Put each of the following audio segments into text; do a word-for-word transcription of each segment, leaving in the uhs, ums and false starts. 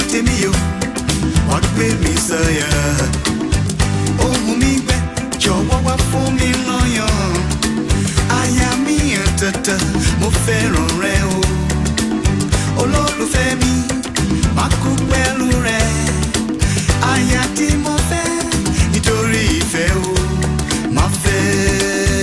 tèmi o, wá gbé mi sọ̀yà. Ohùn mi gbẹ, jọ̀wọ́ wá fún mi lọ́yàn. Aya mi àtàtà, mo fẹ́ràn rẹ o. Olólùfẹ́ mi, má kú pẹ̀lú rẹ. Aya tí mo fẹ́, nítorí ìfẹ́ o, má fẹ́.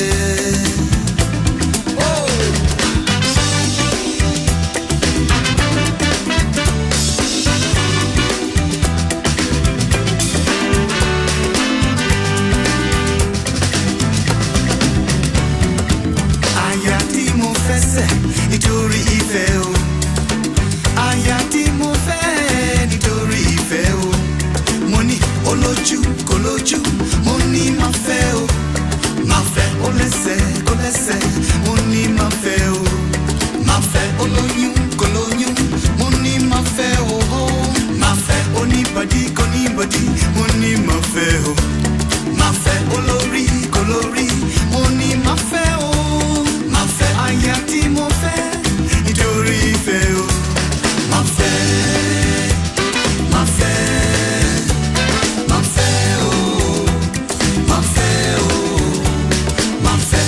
Nítorí ìfẹ́ o, aya tí mo fẹ́ nítorí ìfẹ́ o, mo ní olójú kò lójú, mo ní má fẹ́ o, má fẹ́ ó lẹ́sẹ̀ kò lẹ́sẹ̀, mo ní má fẹ́ o, má fẹ́ olóyún kò lóyún, mo ní má fẹ́ o, má fẹ́ oníbàdí kò níbàdí, mo ní má fẹ́ o, má fẹ́ olórí kò lórí, mo ní má fẹ́ o, má fẹ́ aya tí mo fẹ́. Nítorí ìfẹ́ o, má fẹ́, má fẹ́, má fẹ́ o, má fẹ́ o, má fẹ́.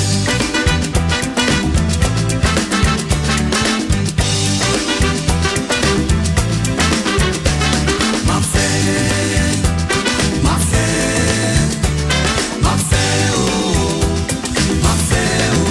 Má fẹ́, má fẹ́, má fẹ́ o, má fẹ́ o.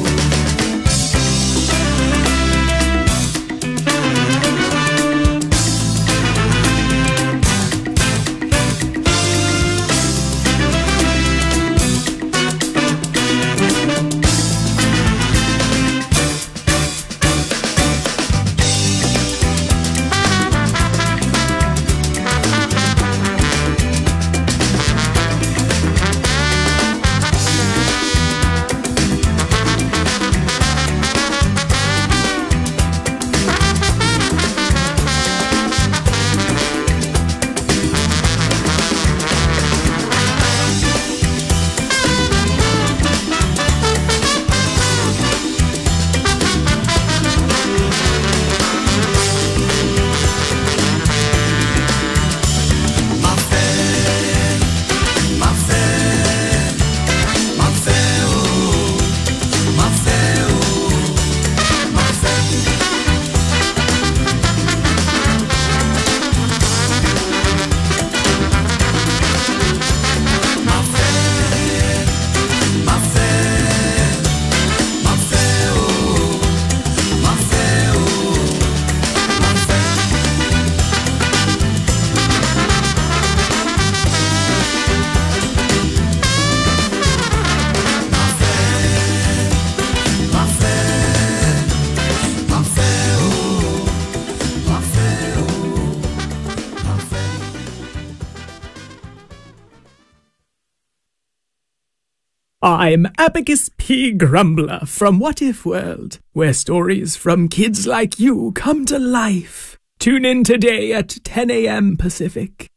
I'm Abacus P. Grumbler from What If World, where stories from kids like you come to life. Tune in today at ten a m Pacific.